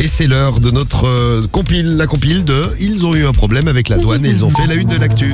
Et c'est l'heure de notre la compile de Ils ont eu un problème avec la douane et ils ont fait la une de l'actu.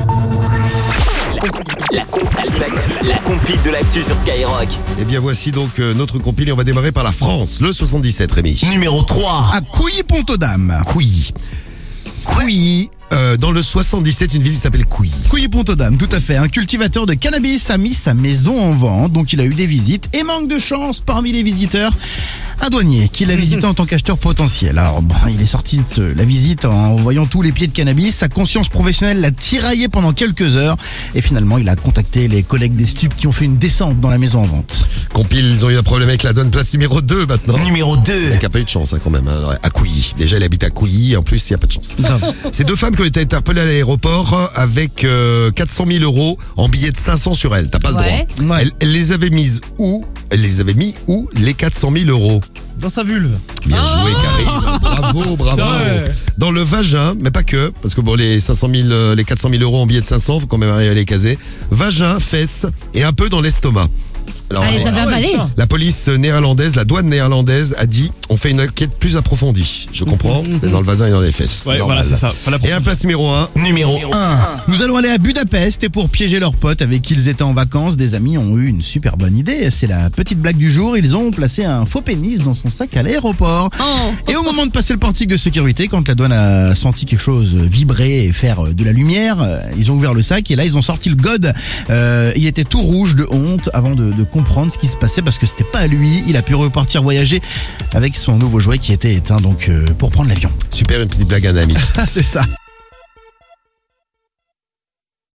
La compile de l'actu sur Skyrock. Et bien voici donc notre compile et on va démarrer par la France, le 77 Rémi. Numéro 3. À Couilly-Pont-aux-Dames. Couilly. Dans le 77, une ville qui s'appelle Couilly. Couilly-Pont-aux-Dames, tout à fait. Un cultivateur de cannabis a mis sa maison en vente, donc il a eu des visites. Et manque de chance, parmi les visiteurs, un douanier qui l'a visité en tant qu'acheteur potentiel. Alors, il est sorti de la visite en voyant tous les pieds de cannabis. Sa conscience professionnelle l'a tiraillé pendant quelques heures. Et finalement, il a contacté les collègues des stupes qui ont fait une descente dans la maison en vente. Compile, ils ont eu un problème avec la douane, place numéro 2 maintenant. Numéro 2. Il n'y a pas eu de chance quand même, à Couilly. Déjà, il habite à Couilly, en plus, il n'y a pas de chance. Ces deux femmes qui ont été interpellées à l'aéroport avec 400 000 euros en billets de 500 sur elles. T'as pas le droit. Ouais. Elle les avait mises où? Elle les avait mis où, les 400 000 euros? Dans sa vulve. Bien joué, Karine. Bravo. Ouais. Dans le vagin, mais pas que, parce que bon, les 400 000 euros en billets de 500, faut quand même arriver à les caser. Vagin, fesses et un peu dans l'estomac. Alors, Allez, ça va avaler. la police néerlandaise, la douane néerlandaise a dit on fait une enquête plus approfondie. Je comprends, c'était dans le vagin et dans les fesses. Ouais, Normal. voilà, c'est ça. Et un place numéro 1. Numéro 1. Nous allons aller à Budapest et pour piéger leurs potes avec qui ils étaient en vacances, des amis ont eu une super bonne idée. C'est la petite blague du jour. Ils ont placé un faux pénis dans son sac à l'aéroport. Et au moment de passer le portique de sécurité, quand la douane a senti quelque chose vibrer et faire de la lumière, ils ont ouvert le sac et là ils ont sorti le god. Il était tout rouge de honte avant de comprendre ce qui se passait parce que c'était pas à lui. Il a pu repartir voyager avec son nouveau jouet qui était éteint donc pour prendre l'avion. Super, une petite blague à un ami. C'est ça.